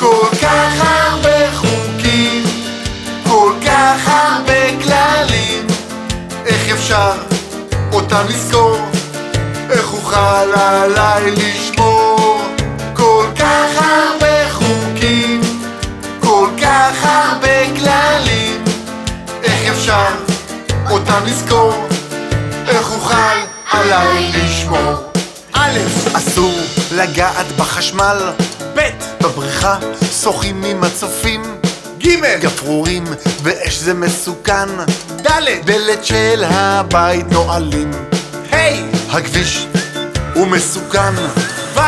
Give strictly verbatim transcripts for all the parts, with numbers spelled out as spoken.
כל כך הרבה חוקים, כל כך הרבה כללים, איך אפשר אותם לזכור? איך אוכל עליי לשמור? כל כך הרבה חוקים, כל כך הרבה כללים, איך אפשר אותם לזכור? איך אוכל עליי לשמור? א', אסור לגעת בחשמל. ב', בבריכה שוחים עם הצופים. ג', גפרורים ואש זה מסוכן. ד', דלת של הבית נועלים. ה', הכביש הוא מסוכן. ו',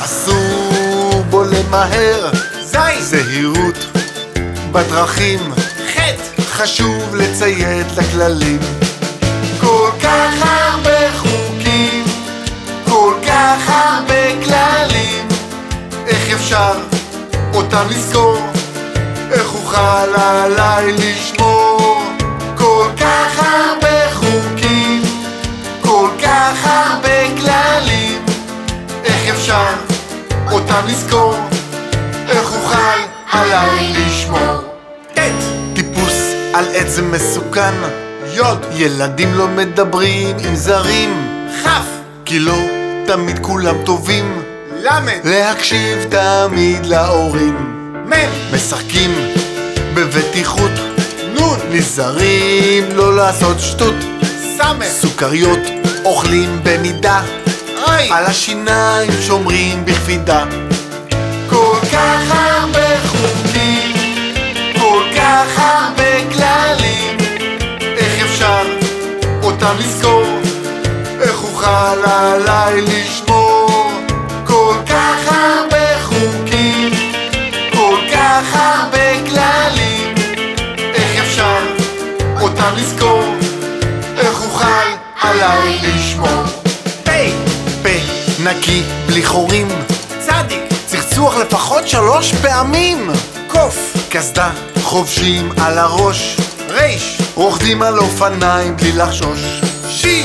ואסור בו למהר. ז', זהירות בדרכים. ח', חשוב לציית לכללים. כל כך הרבה חוקים, כל כך הרבה כללים, איך אפשר אותם לזכור? איך אוכל עליי לשמור? כל כך הרבה חוקים, כל כך הרבה כללים, איך אפשר אותם לזכור? איך אוכל עליי לשמור? ט', טיפוס על עץ זה מסוכן. יוד, ילדים לא מדברים עם זרים. כף, כי לא תמיד כולם טובים. למד, להקשיב תמיד להורים. מם, משחקים בבטיחות. נון, נזהרים לא לעשות שטות. סמך, סוכריות אוכלים במידה. אי, על השיניים שומרים בקפידה. כל כך הרבה חוקים, כל כך הרבה כללים, איך אפשר אותם לזכור? איך אוכל עליי לשמור? כל כך הרבה חוקים, כל כך הרבה כללים, איך אפשר אותם לזכור? איך אוכל עליי לשמור? פה, פה נקי בלי חורים. צדיק, צחצוח לפחות שלוש פעמים. קוף, קסדה חובשים על הראש. ריש, רוכדים על אופניים בלי לחשוש. שין,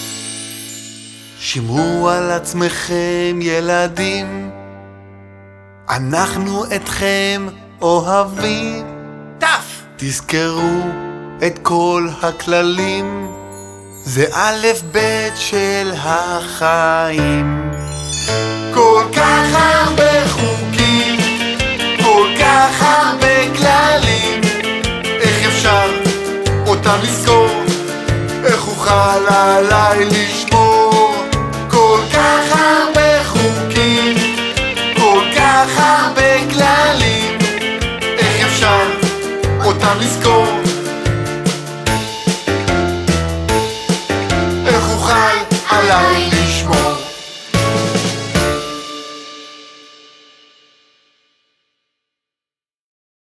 שמרו על עצמכם ילדים, אנחנו אתכם אוהבים. תף, תזכרו את כל הכללים, זה א' ב' של החיים. כל כך הרבה חוקים, כל כך הרבה כללים, איך אפשר אותם לזכור? איך אוכל עליי לשמור? כל כך הרבה חוקים, כל כך הרבה כללים, איך אפשר אותם לזכור? איך אוכל עליי